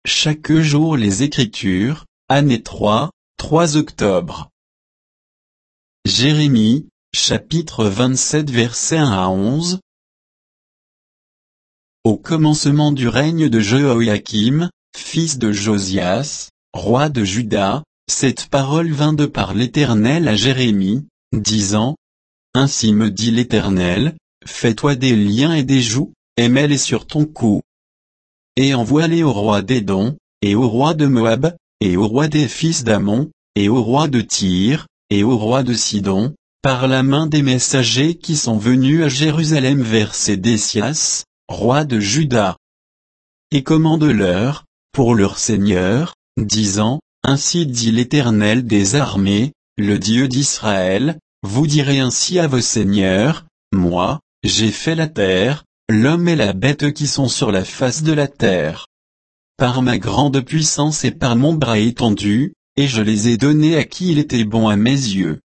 chaque jour les Écritures, année 3, 3 octobre. Jérémie, chapitre 27 versets 1 à 11. Au commencement du règne de Joachim, fils de Josias, roi de Juda, cette parole vint de par l'Éternel à Jérémie, disant: Ainsi me dit l'Éternel, fais-toi des liens et des jougs, et mets-les sur ton cou. Et envoie-les au roi d'Édom, et au roi de Moab, et au roi des fils d'Ammon, et au roi de Tyr, et au roi de Sidon, par la main des messagers qui sont venus à Jérusalem vers Sédécias, roi de Juda. Et commande-leur, pour leur Seigneur, disant: Ainsi dit l'Éternel des armées, le Dieu d'Israël, vous direz ainsi à vos seigneurs: Moi, j'ai fait la terre, l'homme et la bête qui sont sur la face de la terre. Par ma grande puissance et par mon bras étendu, et je les ai donnés à qui il était bon à mes yeux.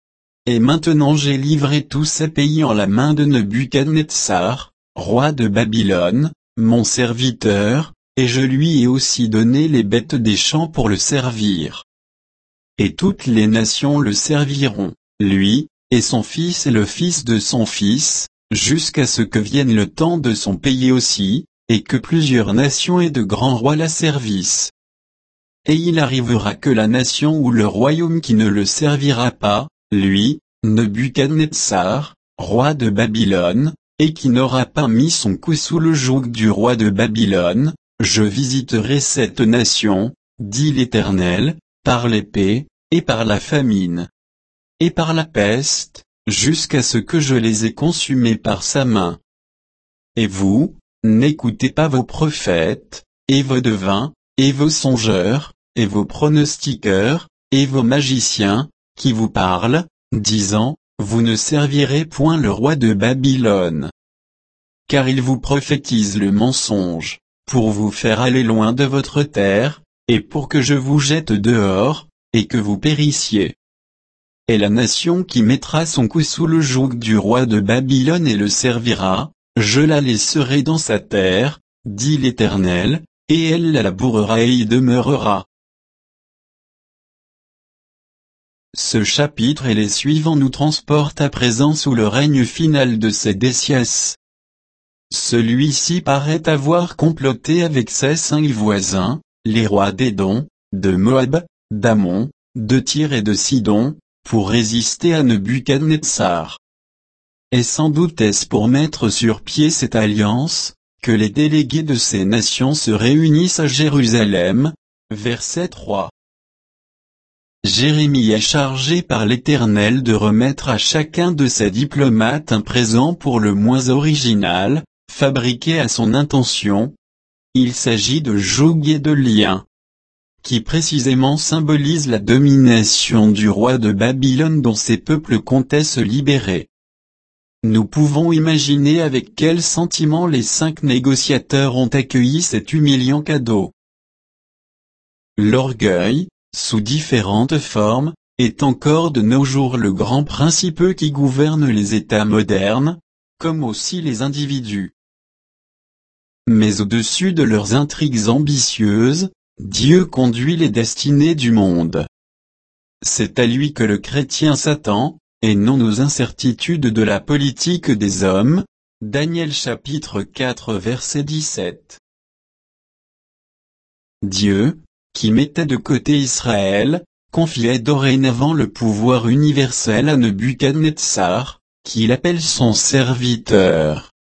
Et maintenant j'ai livré tous ces pays en la main de Nebuchadnezzar, roi de Babylone, mon serviteur, et je lui ai aussi donné les bêtes des champs pour le servir. Et toutes les nations le serviront, lui, et son fils et le fils de son fils, jusqu'à ce que vienne le temps de son pays aussi, et que plusieurs nations et de grands rois la servissent. Et il arrivera que la nation ou le royaume qui ne le servira pas, lui, Nebuchadnezzar, roi de Babylone, et qui n'aura pas mis son cou sous le joug du roi de Babylone, je visiterai cette nation, dit l'Éternel, par l'épée, et par la famine, et par la peste, jusqu'à ce que je les ai consumés par sa main. Et vous, n'écoutez pas vos prophètes, et vos devins, et vos songeurs, et vos pronostiqueurs, et vos magiciens, qui vous parlent, disant: Vous ne servirez point le roi de Babylone. Car ils vous prophétisent le mensonge, pour vous faire aller loin de votre terre, et pour que je vous jette dehors, et que vous périssiez. Et la nation qui mettra son cou sous le joug du roi de Babylone et le servira, je la laisserai dans sa terre, dit l'Éternel, et elle la labourera et y demeurera. Ce chapitre et les suivants nous transportent à présent sous le règne final de Sédécias. Celui-ci paraît avoir comploté avec ses 5 voisins, les rois d'Édom, de Moab, d'Ammon, de Tyr et de Sidon, pour résister à Nebuchadnezzar. Et sans doute est-ce pour mettre sur pied cette alliance, que les délégués de ces nations se réunissent à Jérusalem. Verset 3. Jérémie est chargé par l'Éternel de remettre à chacun de ses diplomates un présent pour le moins original, fabriqué à son intention. Il s'agit de jougs et de liens, qui précisément symbolisent la domination du roi de Babylone dont ces peuples comptaient se libérer. Nous pouvons imaginer avec quel sentiment les 5 négociateurs ont accueilli cet humiliant cadeau. L'orgueil, sous différentes formes, est encore de nos jours le grand principe qui gouverne les États modernes, comme aussi les individus. Mais au-dessus de leurs intrigues ambitieuses, Dieu conduit les destinées du monde. C'est à lui que le chrétien s'attend, et non aux incertitudes de la politique des hommes. Daniel chapitre 4 verset 17. Dieu, qui mettait de côté Israël, confiait dorénavant le pouvoir universel à Nebuchadnezzar, qu'il appelle son serviteur.